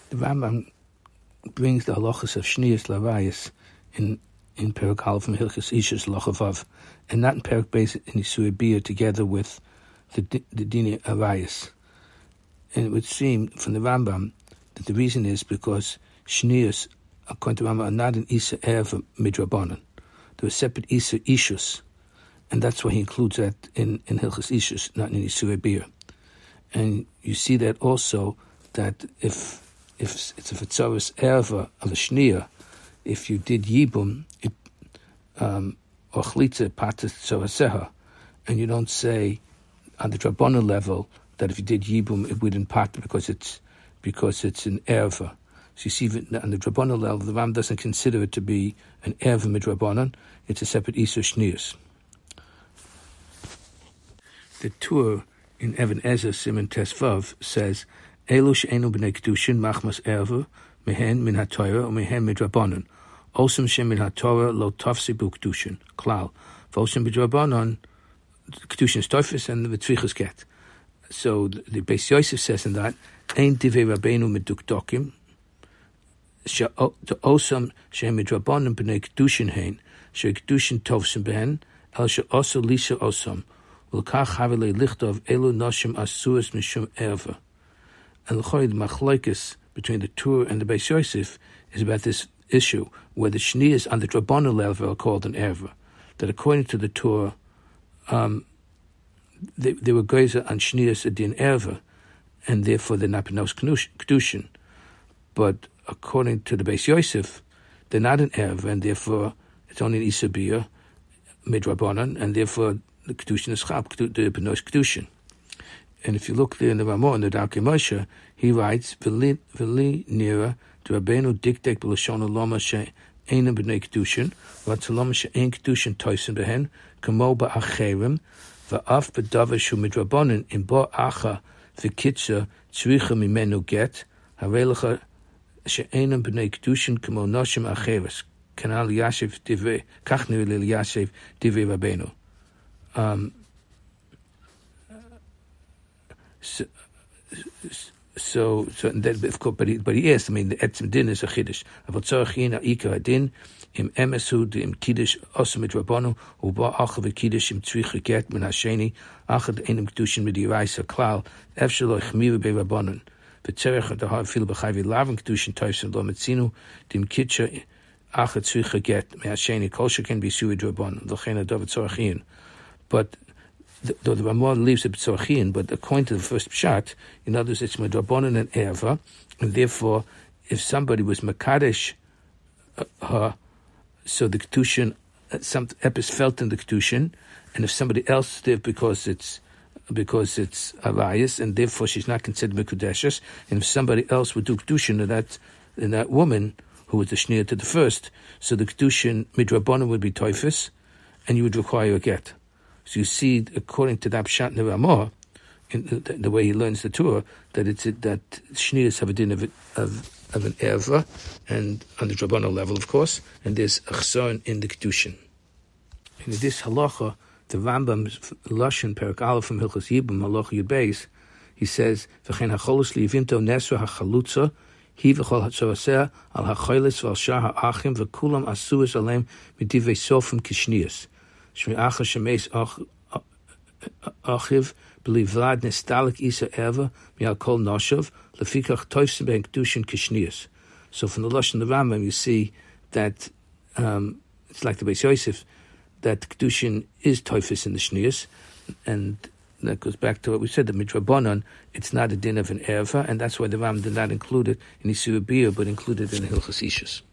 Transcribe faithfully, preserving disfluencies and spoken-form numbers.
The Rambam brings the halachas of Shniyas Lavayas in in Perek Aleph from Hilchos Ishus Lochavav, and not in Perek Beis in Isui Bia together with the the Dini Arayas. And it would seem from the Rambam that the reason is because Shniyas, according to Rambam, are not an Isa Erev Midrabanan. They're a separate Isa Ishus, and that's why he includes that in, in Hilchos Ishus, not in Isui Bia. And you see that also that if if it's a Fetzaris Erva of a Shniya, if you did Yibum, it, um, or Chlitza Patas Tzoraseha, and you don't say on the Drabbana level that if you did Yibum, it wouldn't part because it's because it's an Erva. So you see on the Drabbana level, the Ram doesn't consider it to be an Erva Midrabanan, it's a separate Isur Shniyas. The Tur in Even Ezer Siman Tesvav says, Elu she'enu b'nei kedushin machmas erva mehen min haTorah or mehen midrabanan. Osam shem min haTorah lo tafsi bu kedushin klal. V'osam b'drabanan kedushin is tofis and the tzvichas get. So the, the Beis Yosef says in that ein divei rabbeinu medukdokim she the osam shem midrabanan b'nei kedushin hein she kedushin tofsim behen el she also lisa osam ulkach havile lichtov elu noshim asuas mishum erva. And the machlokes between the Tur and the Beis Yosef is about this issue where the Shniyas on the Drabbana level are called an Erva. That according to the Tur, um, they, they were geyser on Shniyas adin Erva, and therefore they're not Penos Kedushin. But according to the Beis Yosef, they're not an Erva, and therefore it's only an Isabiyah, Midrabanan, and therefore the Kedushin is Chab, the Penos Kedushin. And if you look there in the Ramah, in the Darkei Moshe, he writes, V'li nira to Rabbeinu diktek b'lashon loma she'einem b'nei kedushin, v'atzaloma she'ein kedushin toisen behen, kamo ba'acherim, v'af b'davar shu midrabanan in bo acha v'kitza tzricha mimenu get, harelecha she'einem b'nei kedushin kamo noshim acheres, kanal Yashiv divrei, kach nir lil Yashiv divrei Rabbeinu. Um, So, so, so that, of course, but he, but he asked, I mean, the etzim din is a chiddush. Avot tzorachin ha'ikar hadin, im emesu, im kiddush, osam midrabanu, uba acha v'kiddush, im tzricha get, min hasheni, achad einem kedushin midiraisa klal, efshelo ichmiru be'rabanan, v'tzerech adahar fil b'chayvi lavin kedushin toisin lo metzinu, dim kitcha, achad tzricha get, min hasheni, kol sheken b'isui drabanan, l'chein adavot tzorachin. But though the Ramah leaves it b'tzorachin, but according to the first pshat, in other words, it's midrabanan and erva, and therefore, if somebody was makadesh her, uh, so the kedushin, some epis felt in the kedushin, and if somebody else did because it's because it's arayas, and therefore she's not considered mekudeshes, and if somebody else would do kedushin in that in that woman who was the shnir to the first, so the kedushin midrabanan would be toifus, and you would require a get. So you see, according to that Pshat Neramah, in the, the way he learns the Torah, that it's that Shniyas have a din of, of, of an Erva, and on the Drabbana level, of course, and there's a Chson in the Kedushin. In this halacha, the Rambam's Lashon Perek Aleph from Hilchos Yibum, halacha Yud Beis, he says, V'chein hacholus liyivinto nesra hachalutza, hi v'chol hatzoraseh al hacholis v'al shar ha'achim v'kulam asuas alem midivei sofim kishniyas. Shmi acha shemes achiv b'livlad nestalik isa eva mi'al kol noshav lefikach toifsim ben kedushin kishniyas. So from the Lashon of the Rambam, you see that um, it's like the Beis Yosef, that kedushin is toifis in the shniyas, and that goes back to what we said, the midrabanan, it's not a din of an erva, and that's why the Rambam did not include it in Isur Bia, but included it in Hilchos Ishus.